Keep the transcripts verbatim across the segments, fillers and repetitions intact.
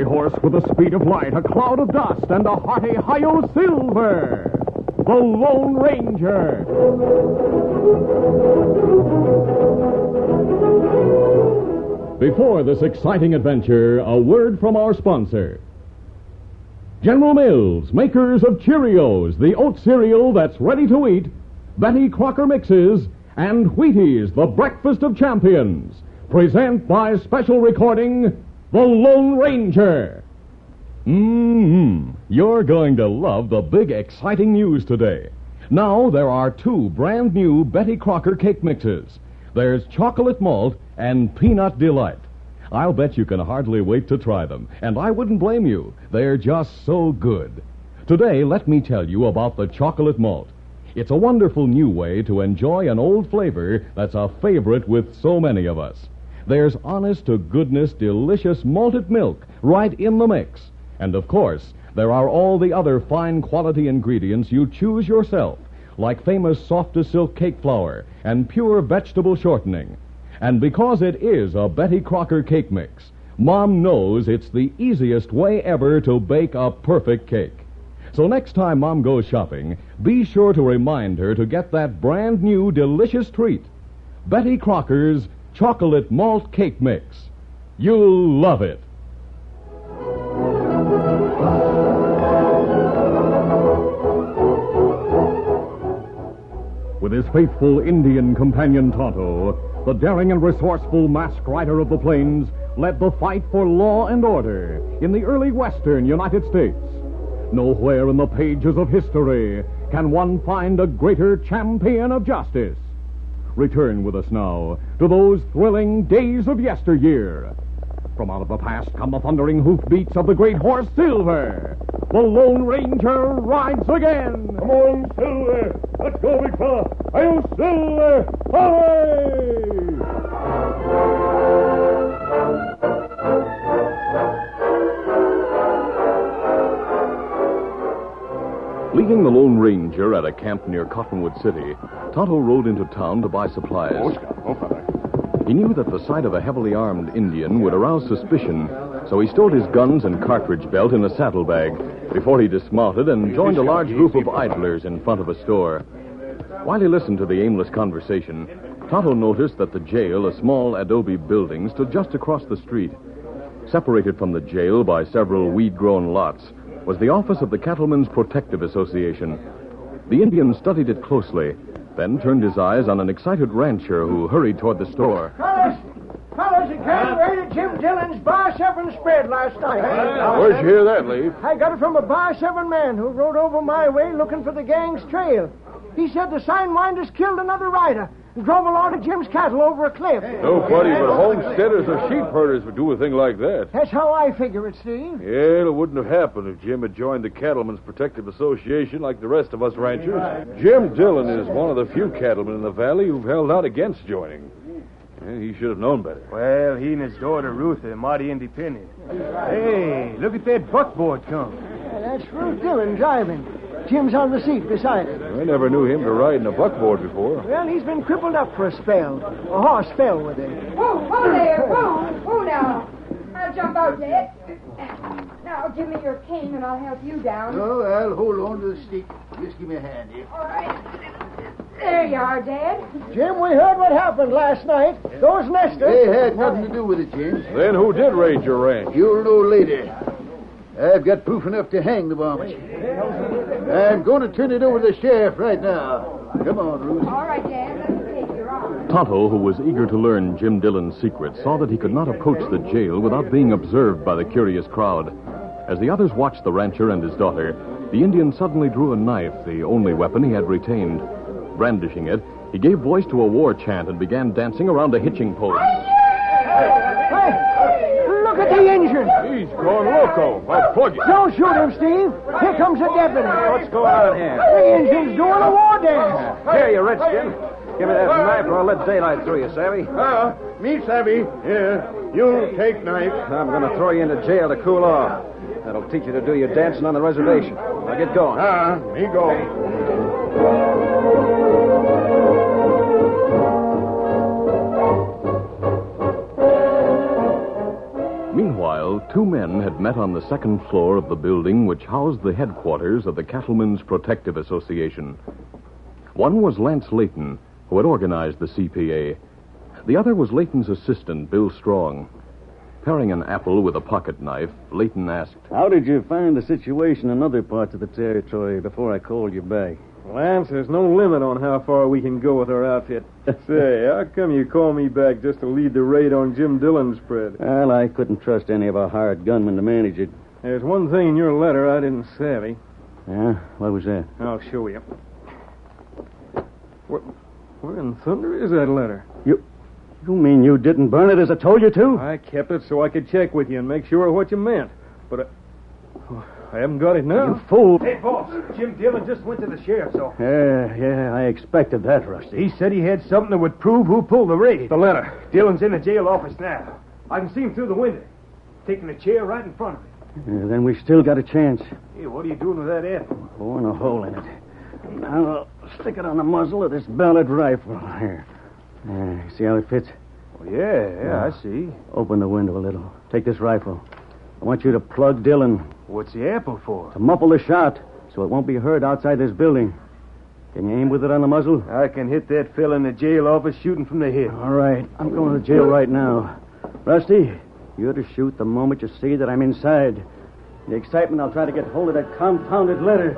fiery horse with the speed of light, a cloud of dust, and a hearty Hi-Yo Silver, the Lone Ranger. Before this exciting adventure, a word from our sponsor. General Mills, makers of Cheerios, the oat cereal that's ready to eat, Betty Crocker Mixes, and Wheaties, the breakfast of champions, present by special recording, The Lone Ranger. Mmm, you're going to love the big exciting news today. Now there are two brand new Betty Crocker cake mixes. There's chocolate malt and peanut delight. I'll bet you can hardly wait to try them, and I wouldn't blame you. They're just so good. Today, let me tell you about the chocolate malt. It's a wonderful new way to enjoy an old flavor that's a favorite with so many of us. There's honest-to-goodness, delicious malted milk right in the mix. And, of course, there are all the other fine quality ingredients you choose yourself, like famous soft-as-silk cake flour and pure vegetable shortening. And because it is a Betty Crocker cake mix, Mom knows it's the easiest way ever to bake a perfect cake. So next time Mom goes shopping, be sure to remind her to get that brand new delicious treat, Betty Crocker's Chocolate Malt Cake Mix. You'll love it. With his faithful Indian companion Tonto, the daring and resourceful masked rider of the plains led the fight for law and order in the early western United States. Nowhere in the pages of history can one find a greater champion of justice. Return with us now to those thrilling days of yesteryear. From out of the past come the thundering hoofbeats of the great horse Silver. The Lone Ranger rides again. Come on, Silver. Let's go, big fella. Hi-yo, Silver. Away! Leaving the Lone Ranger at a camp near Cottonwood City, Tonto rode into town to buy supplies. Oh, Scott. Oh, fella. He knew that the sight of a heavily armed Indian would arouse suspicion, so he stored his guns and cartridge belt in a saddlebag before he dismounted and joined a large group of idlers in front of a store. While he listened to the aimless conversation, Tonto noticed that the jail, a small adobe building, stood just across the street. Separated from the jail by several weed-grown lots was the office of the Cattlemen's Protective Association. The Indian studied it closely, then turned his eyes on an excited rancher who hurried toward the store. Fellas, fellas, it came raided Jim Dillon's Bar seven spread last night. Where'd you hear that, Leaf? I got it from a Bar seven man who rode over my way looking for the gang's trail. He said the signwinders killed another rider and drove a lot of Jim's cattle over a cliff. Nobody but homesteaders or sheep herders would do a thing like that. That's how I figure it, Steve. Yeah, it wouldn't have happened if Jim had joined the Cattlemen's Protective Association like the rest of us ranchers. Jim Dillon is one of the few cattlemen in the valley who've held out against joining. Yeah, he should have known better. Well, he and his daughter Ruth are mighty independent. Hey, look at that buckboard come. Yeah, that's Ruth Dillon driving. Jim's on the seat beside her. I never knew him to ride in a buckboard before. Well, he's been crippled up for a spell. A horse fell with him. Whoa, whoa there, whoa, whoa now. I'll jump out, Dad. Now, give me your cane and I'll help you down. Oh, I'll hold on to the stick. Just give me a hand here. All right. There you are, Dad. Jim, we heard what happened last night. Those nesters... They had nothing to do with it, James. Then who did raid your ranch? You'll know later. I've got proof enough to hang the varmints. I'm going to turn it over to the sheriff right now. Come on, Ruth. All right, Dad. Let me take your arm. Tonto, who was eager to learn Jim Dillon's secret, saw that he could not approach the jail without being observed by the curious crowd. As the others watched the rancher and his daughter, the Indian suddenly drew a knife, the only weapon he had retained. Brandishing it, he gave voice to a war chant and began dancing around a hitching post. Hey, look at the engine. He's gone loco. I'll plug it. Don't shoot him, Steve. Here comes the deputy. What's going on here? The engine's doing a war dance. Here, you redskin. Give me that knife or I'll let daylight through you, savvy? Ah, me savvy. Here, you take knife. I'm going to throw you into jail to cool off. That'll teach you to do your dancing on the reservation. Now get going. Ah, me go. Meanwhile, Meanwhile, two men had met on the second floor of the building which housed the headquarters of the Cattlemen's Protective Association. One was Lance Layton, who had organized the C P A. The other was Layton's assistant, Bill Strong. Paring an apple with a pocket knife, Layton asked, How did you find the situation in other parts of the territory before I called you back? Lance, there's no limit on how far we can go with our outfit. Say, how come you call me back just to lead the raid on Jim Dillon's spread? Well, I couldn't trust any of our hired gunmen to manage it. There's one thing in your letter I didn't savvy. Yeah? What was that? I'll show you. Where, where in thunder is that letter? You you mean you didn't burn it as I told you to? I kept it so I could check with you and make sure of what you meant. But I, oh, I haven't got it now. You fool. Hey, boss, Jim Dillon just went to the sheriff's office. Yeah, yeah, I expected that, Rusty. He said he had something that would prove who pulled the raid. The letter. Dillon's in the jail office now. I can see him through the window, taking a chair right in front of him. Yeah, then we still got a chance. Hey, what are you doing with that apple? Boring a hole in it. Now I'll stick it on the muzzle of this Ballard rifle. Here. Yeah, see how it fits? Oh, yeah, yeah, yeah, I see. Open the window a little. Take this rifle. I want you to plug Dillon. What's the apple for? To muffle the shot, so it won't be heard outside this building. Can you aim with it on the muzzle? I can hit that fella in the jail office shooting from the hip. All right. I'm going to jail right now. Rusty, you're to shoot the moment you see that I'm inside. In the excitement, I'll try to get hold of that confounded letter.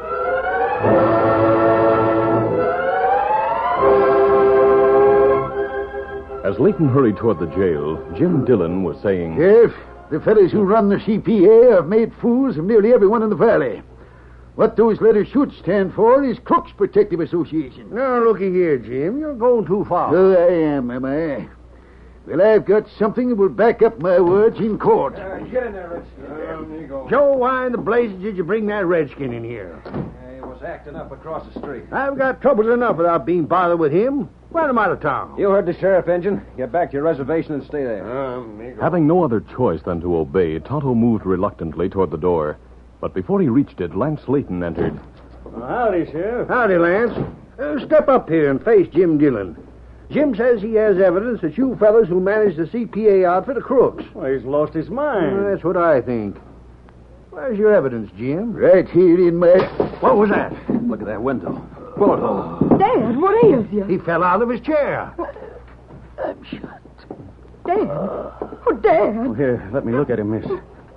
As Layton hurried toward the jail, Jim Dillon was saying, Sheriff, the fellows who run the C P A have made fools of nearly everyone in the valley. What those letters should stand for is Crooks Protective Association. Now, looky here, Jim. You're going too far. So I am, am I? Well, I've got something that will back up my words in court. Uh, get in there, Rich. Uh, Joe, why in the blazes did you bring that redskin in here? He was acting up across the street. I've got troubles enough without being bothered with him. Run him out of town. You heard the sheriff, Engine. Get back to your reservation and stay there. Um, Having no other choice than to obey, Tonto moved reluctantly toward the door. But before he reached it, Lance Layton entered. Well, howdy, Sheriff. Howdy, Lance. Uh, step up here and face Jim Dillon. Jim says he has evidence that you fellas who manage the C P A outfit are crooks. Well, he's lost his mind. Uh, that's what I think. Where's your evidence, Jim? Right here in my... What was that? Look at that window. Bullet hole. Dad, what ails you? He fell out of his chair. I'm shot. Dad. Oh, Dad. Oh, here, let me look at him, miss.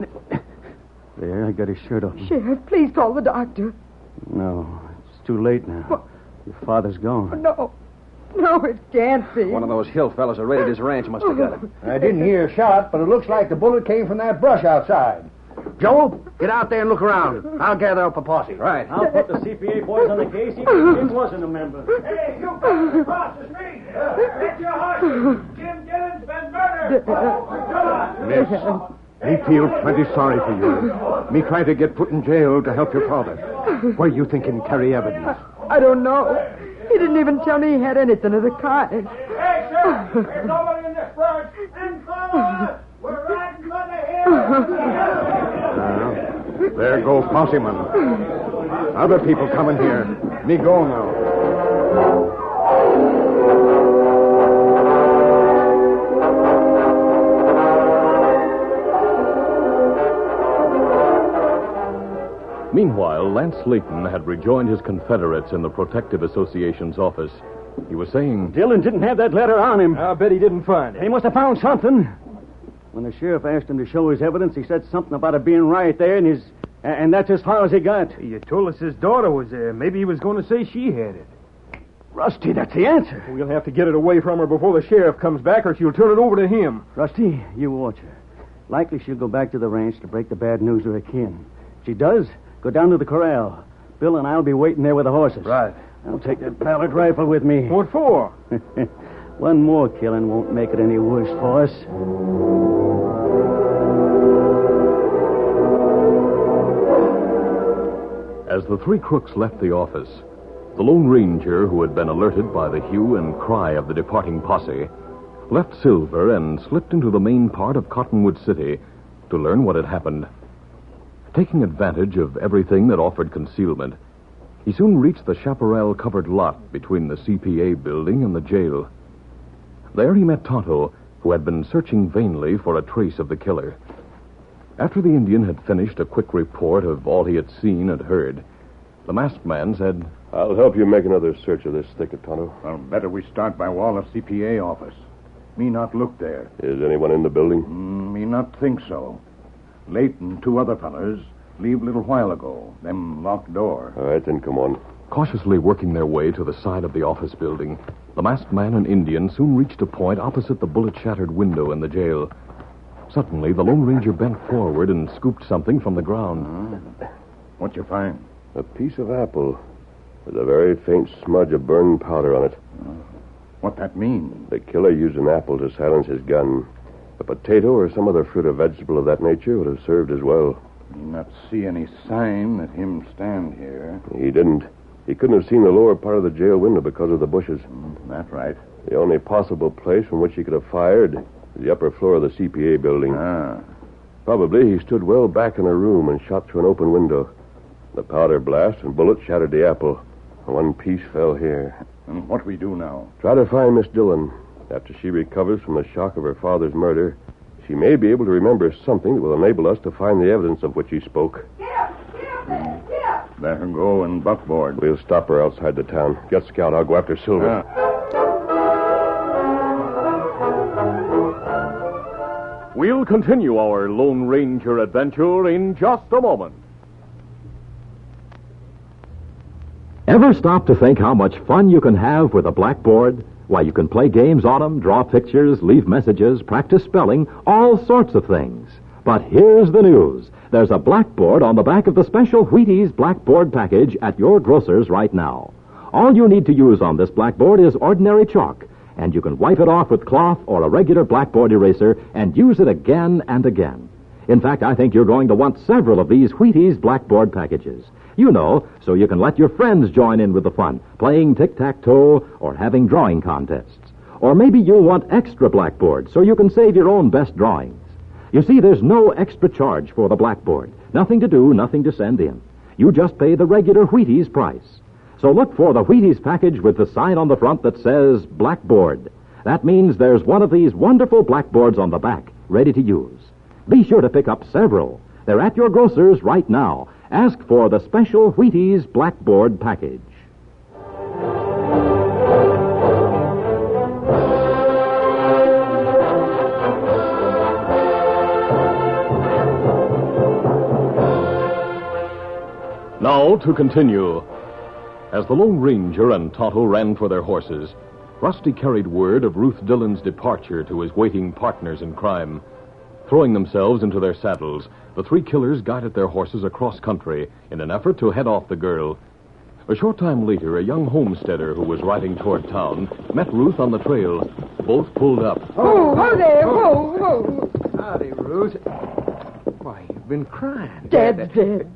There, I got his shirt off. Sheriff, please call the doctor. No, it's too late now. What? Your father's gone. No. No, it can't be. One of those hill fellas that raided his ranch must have got him. I didn't hear a shot, but it looks like the bullet came from that brush outside. Joe, get out there and look around. I'll gather up a posse. Right. I'll put the C P A boys on the case, even if Jim wasn't a member. Hey, you fellas across the street. Get your horses. Jim Dillon's been murdered. Come on. Me feel plenty sorry for you. Me try to get put in jail to help your father. Where you think him carry evidence? I don't know. He didn't even tell me he had anything of the kind. Hey, sir, there's nobody in this branch. And come on. We're riding for the hill. There go possemen. Other people coming here. Me go now. Meanwhile, Lance Layton had rejoined his Confederates in the Protective Association's office. He was saying, Dillon didn't have that letter on him. I bet he didn't find it. He must have found something. When the sheriff asked him to show his evidence, he said something about it being right there, and his, and that's as far as he got. You told us his daughter was there. Maybe he was going to say she had it. Rusty, that's the answer. We'll have to get it away from her before the sheriff comes back, or she'll turn it over to him. Rusty, you watch her. Likely she'll go back to the ranch to break the bad news to her kin. If she does, go down to the corral. Bill and I'll be waiting there with the horses. Right. I'll take that Ballard rifle with me. What for? One more killing won't make it any worse for us. As the three crooks left the office, the Lone Ranger, who had been alerted by the hue and cry of the departing posse, left Silver and slipped into the main part of Cottonwood City to learn what had happened. Taking advantage of everything that offered concealment, he soon reached the chaparral-covered lot between the C P A building and the jail. There he met Tonto, who had been searching vainly for a trace of the killer. After the Indian had finished a quick report of all he had seen and heard, the masked man said, I'll help you make another search of this thicket, Tonto. Well, better we start by wall of C P A office. Me not look there. Is anyone in the building? Mm, me not think so. Late and two other fellas leave little while ago. Them locked door. All right, then come on. Cautiously working their way to the side of the office building, the masked man and Indian soon reached a point opposite the bullet-shattered window in the jail. Suddenly, the Lone Ranger bent forward and scooped something from the ground. Uh, what you find? A piece of apple with a very faint smudge of burned powder on it. Uh, what that mean? The killer used an apple to silence his gun. A potato or some other fruit or vegetable of that nature would have served as well. You not see any sign that him stand here. He didn't. He couldn't have seen the lower part of the jail window because of the bushes. Mm, that's right. The only possible place from which he could have fired is the upper floor of the C P A building. Ah. Probably he stood well back in a room and shot through an open window. The powder blast and bullet shattered the apple. One piece fell here. And what we do now? Try to find Miss Dillon. After she recovers from the shock of her father's murder, she may be able to remember something that will enable us to find the evidence of which he spoke. Get up! Get up there! Get up! Let her go and buckboard. We'll stop her outside the town. Get Scout. I'll go after Silver. Ah. We'll continue our Lone Ranger adventure in just a moment. Ever stop to think how much fun you can have with a blackboard? Why, you can play games on them, draw pictures, leave messages, practice spelling, all sorts of things. But here's the news. There's a blackboard on the back of the special Wheaties Blackboard package at your grocer's right now. All you need to use on this blackboard is ordinary chalk, and you can wipe it off with cloth or a regular blackboard eraser and use it again and again. In fact, I think you're going to want several of these Wheaties Blackboard packages. You know, so you can let your friends join in with the fun, playing tic-tac-toe or having drawing contests. Or maybe you'll want extra blackboards so you can save your own best drawings. You see, there's no extra charge for the blackboard. Nothing to do, nothing to send in. You just pay the regular Wheaties price. So look for the Wheaties package with the sign on the front that says Blackboard. That means there's one of these wonderful blackboards on the back, ready to use. Be sure to pick up several. They're at your grocer's right now. Ask for the special Wheaties Blackboard package. Now to continue. As the Lone Ranger and Tonto ran for their horses, Rusty carried word of Ruth Dillon's departure to his waiting partners in crime. Throwing themselves into their saddles, the three killers guided their horses across country in an effort to head off the girl. A short time later, a young homesteader who was riding toward town met Ruth on the trail. Both pulled up. Oh, whoa there, whoa, whoa. Howdy, Ruth. Why, you've been crying. Dad's dead.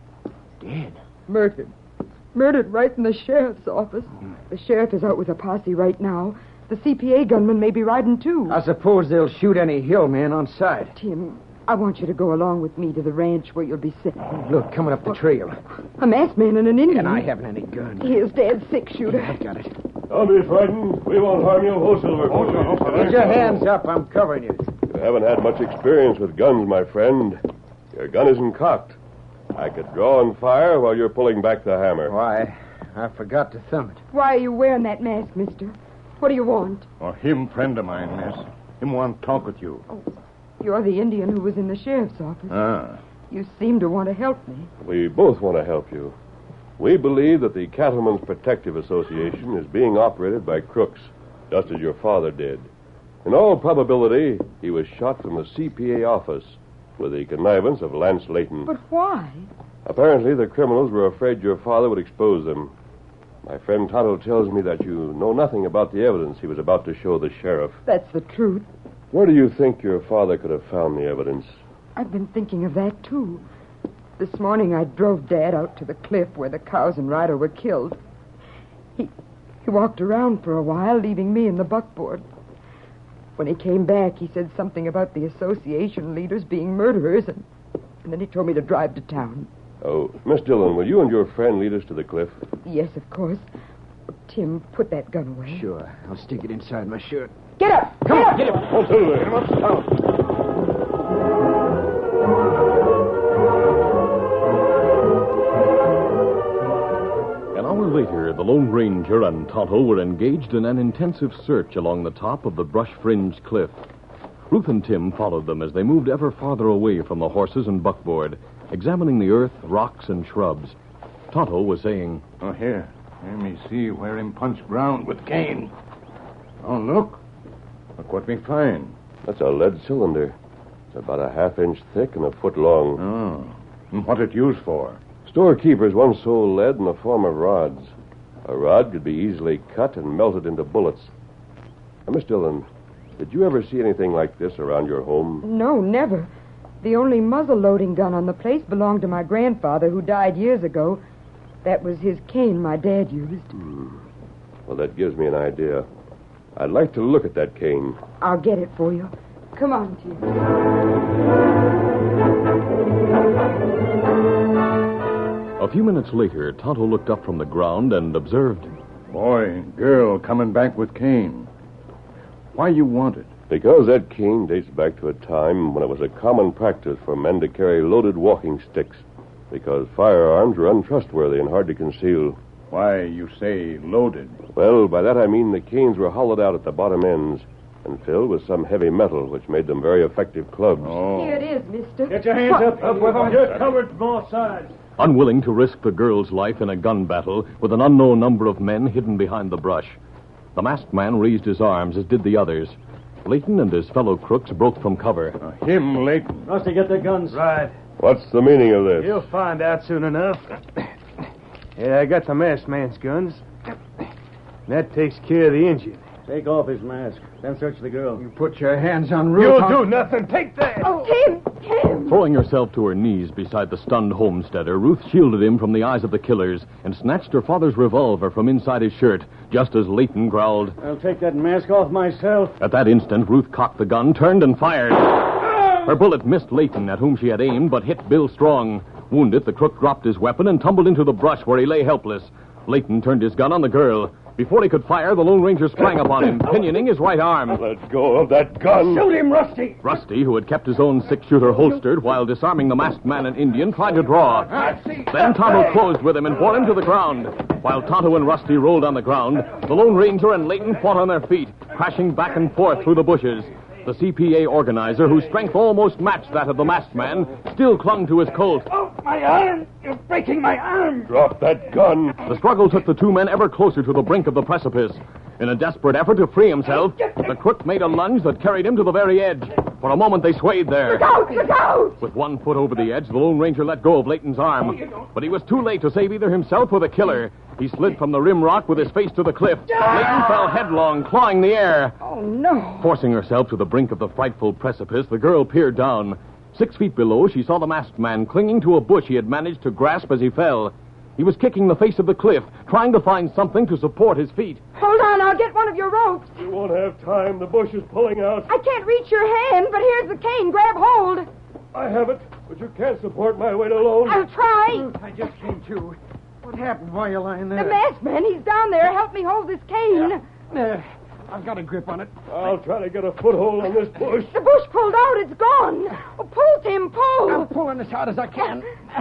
Dead? Murdered. Murdered right in the sheriff's office. The sheriff is out with a posse right now. The C P A gunman may be riding, too. I suppose they'll shoot any hillman on sight. Tim, I want you to go along with me to the ranch where you'll be sitting. Look, coming up the trail. A masked man and an Indian. And I haven't any gun. Here's Dad's six-shooter. I got it. Don't be frightened. We won't harm you. Ho, Silver. Get your hands up. I'm covering you. You haven't had much experience with guns, my friend. Your gun isn't cocked. I could draw and fire while you're pulling back the hammer. Why, I forgot to thumb it. Why are you wearing that mask, mister? What do you want? Oh, him friend of mine, miss. Him want to talk with you. Oh, you're the Indian who was in the sheriff's office. Ah. You seem to want to help me. We both want to help you. We believe that the Cattlemen's Protective Association is being operated by crooks, just as your father did. In all probability, he was shot from the C P A office with the connivance of Lance Layton. But why? Apparently, the criminals were afraid your father would expose them. My friend Tonto tells me that you know nothing about the evidence he was about to show the sheriff. That's the truth. Where do you think your father could have found the evidence? I've been thinking of that, too. This morning I drove Dad out to the cliff where the cows and Ryder were killed. He he walked around for a while, leaving me in the buckboard. When he came back, he said something about the association leaders being murderers, and, and then he told me to drive to town. Oh, Miss Dillon, will you and your friend lead us to the cliff? Yes, of course. Tim, put that gun away. Sure. I'll stick it inside my shirt. Get up! Come Get on, up! get him. Oh, Silver. Get him up, Lone Ranger and Tonto were engaged in an intensive search along the top of the brush-fringed cliff. Ruth and Tim followed them as they moved ever farther away from the horses and buckboard, examining the earth, rocks, and shrubs. Tonto was saying, Oh, here. Let me see where him punched ground with cane. Oh, look. Look what we find. That's a lead cylinder. It's about a half inch thick and a foot long. Oh. And what it used for? Storekeepers once sold lead in the form of rods. A rod could be easily cut and melted into bullets. Now, Miss Dillon, did you ever see anything like this around your home? No, never. The only muzzle-loading gun on the place belonged to my grandfather, who died years ago. That was his cane my dad used. Hmm. Well, that gives me an idea. I'd like to look at that cane. I'll get it for you. Come on, Tim. A few minutes later, Tonto looked up from the ground and observed. Boy, girl coming back with cane. Why you want it? Because that cane dates back to a time when it was a common practice for men to carry loaded walking sticks. Because firearms were untrustworthy and hard to conceal. Why, you say loaded? Well, by that I mean the canes were hollowed out at the bottom ends and filled with some heavy metal, which made them very effective clubs. Oh. Here it is, mister. Get your hands up, up with them. You're covered from all sides. Unwilling to risk the girl's life in a gun battle with an unknown number of men hidden behind the brush, the masked man raised his arms, as did the others. Leighton and his fellow crooks broke from cover. Uh, him, Leighton. Rusty, get their guns. Right. What's the meaning of this? You'll find out soon enough. Yeah, I got the masked man's guns. That takes care of the engine. Take off his mask. Then search the girl. You put your hands on Ruth. You'll I'll... do nothing. Take that. Oh, Tim! Tim! Throwing herself to her knees beside the stunned homesteader, Ruth shielded him from the eyes of the killers and snatched her father's revolver from inside his shirt, just as Leighton growled. I'll take that mask off myself. At that instant, Ruth cocked the gun, turned, and fired. Her bullet missed Leighton, at whom she had aimed, but hit Bill Strong. Wounded, the crook dropped his weapon and tumbled into the brush where he lay helpless. Leighton turned his gun on the girl. Before he could fire, the Lone Ranger sprang upon him, pinioning his right arm. Let go of that gun. Shoot him, Rusty. Rusty, who had kept his own six-shooter holstered while disarming the masked man and Indian, tried to draw. Then Tonto closed with him and bore him to the ground. While Tonto and Rusty rolled on the ground, the Lone Ranger and Leighton fought on their feet, crashing back and forth through the bushes. The C P A organizer, whose strength almost matched that of the masked man, still clung to his Colt. Oh, my arm! You're breaking my arm! Drop that gun. The struggle took the two men ever closer to the brink of the precipice. In a desperate effort to free himself, the crook made a lunge that carried him to the very edge. For a moment, they swayed there. Look out! Look out! With one foot over the edge, the Lone Ranger let go of Leighton's arm. But he was too late to save either himself or the killer. He slid from the rim rock with his face to the cliff. Leighton fell headlong, clawing the air. Oh, no. Forcing herself to the brink of the frightful precipice, the girl peered down. Six feet below, she saw the masked man clinging to a bush he had managed to grasp as he fell. He was kicking the face of the cliff, trying to find something to support his feet. Hold on, I'll get one of your ropes. You won't have time. The bush is pulling out. I can't reach your hand, but here's the cane. Grab hold. I have it, but you can't support my weight alone. I'll try. I just came to. What happened while you're lying there? The masked man, he's down there. Help me hold this cane. There. I've got a grip on it. I'll try to get a foothold on this bush. The bush pulled out. It's gone. Oh, pull, Tim, pull. I'm pulling as hard as I can.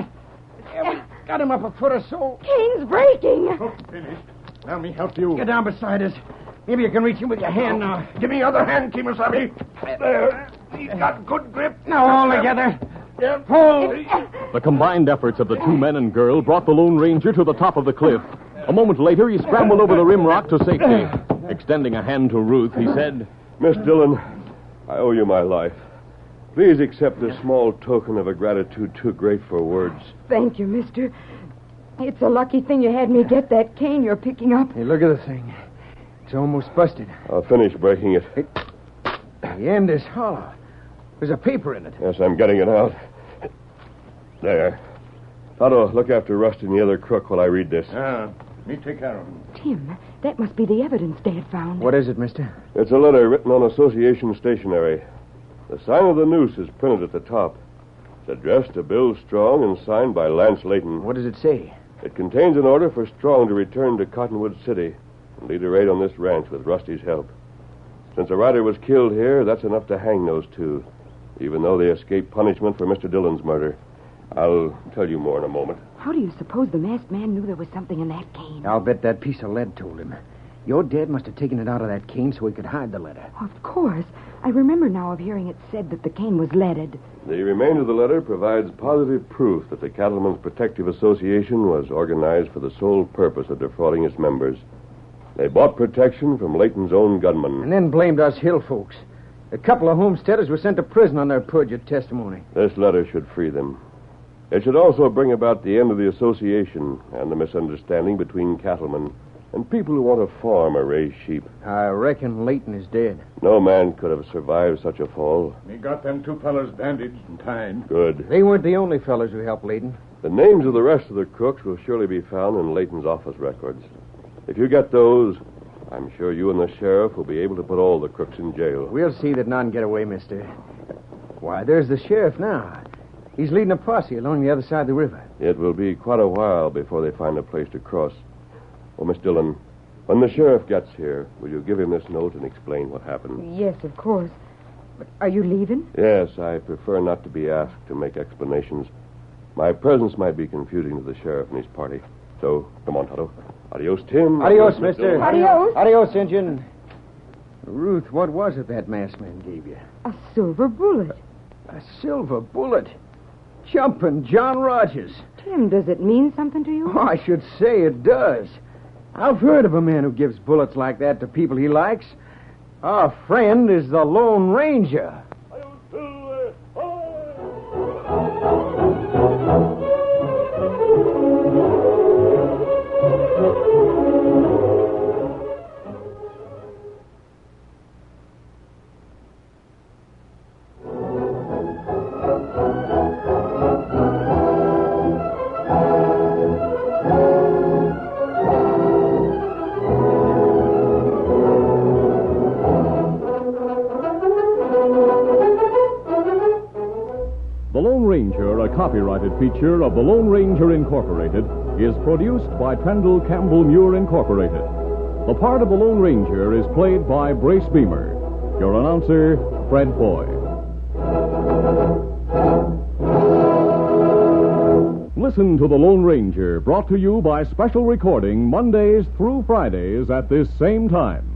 There, we got him up a foot or so. Cane's breaking. Oh, finished. Let me help you. Get down beside us. Maybe you can reach him with your hand now. Give me other hand, Kimasabi. There. He's got good grip. Now all together. Yeah, pull. The combined efforts of the two men and girl brought the Lone Ranger to the top of the cliff. A moment later, he scrambled over the rim rock to safety. Extending a hand to Ruth, he said, Miss Dillon, I owe you my life. Please accept this small token of a gratitude too great for words. Thank you, mister. It's a lucky thing you had me get that cane you're picking up. Hey, look at the thing. It's almost busted. I'll finish breaking it. It, the end is hollow. There's a paper in it. Yes, I'm getting it out. There. Tonto, look after Rusty and the other crook while I read this. Ah, me take care of him. Tim, that must be the evidence Dad found. What is it, mister? It's a letter written on association stationery. The sign of the noose is printed at the top. It's addressed to Bill Strong and signed by Lance Leighton. What does it say? It contains an order for Strong to return to Cottonwood City and lead a raid on this ranch with Rusty's help. Since a rider was killed here, that's enough to hang those two, even though they escaped punishment for Mister Dillon's murder. I'll tell you more in a moment. How do you suppose the masked man knew there was something in that cane? I'll bet that piece of lead told him. Your dad must have taken it out of that cane so he could hide the letter. Of course. I remember now of hearing it said that the cane was leaded. The remainder of the letter provides positive proof that the Cattlemen's Protective Association was organized for the sole purpose of defrauding its members. They bought protection from Layton's own gunmen. And then blamed us hill folks. A couple of homesteaders were sent to prison on their perjured testimony. This letter should free them. It should also bring about the end of the association and the misunderstanding between cattlemen and people who want to farm or raise sheep. I reckon Layton is dead. No man could have survived such a fall. We got them two fellas bandaged and tied. Good. They weren't the only fellas who helped Layton. The names of the rest of the crooks will surely be found in Layton's office records. If you get those, I'm sure you and the sheriff will be able to put all the crooks in jail. We'll see that none get away, mister. Why, there's the sheriff now. He's leading a posse along the other side of the river. It will be quite a while before they find a place to cross. Oh, Miss Dillon, when the sheriff gets here, will you give him this note and explain what happened? Yes, of course. But are you leaving? Yes, I prefer not to be asked to make explanations. My presence might be confusing to the sheriff and his party. So, come on, Tonto. Adios, Tim. Adios, mister. Adios. Adios, Injun. Ruth, what was it that masked man gave you? A silver bullet. A silver bullet? Jumping John Rogers. Tim, does it mean something to you? Oh, I should say it does. I've heard of a man who gives bullets like that to people he likes. Our friend is the Lone Ranger. Copyrighted feature of the Lone Ranger Incorporated is produced by Trendle Campbell Muir Incorporated. The part of the Lone Ranger is played by Brace Beamer. Your announcer, Fred Foy. Listen to the Lone Ranger, brought to you by special recording Mondays through Fridays at this same time.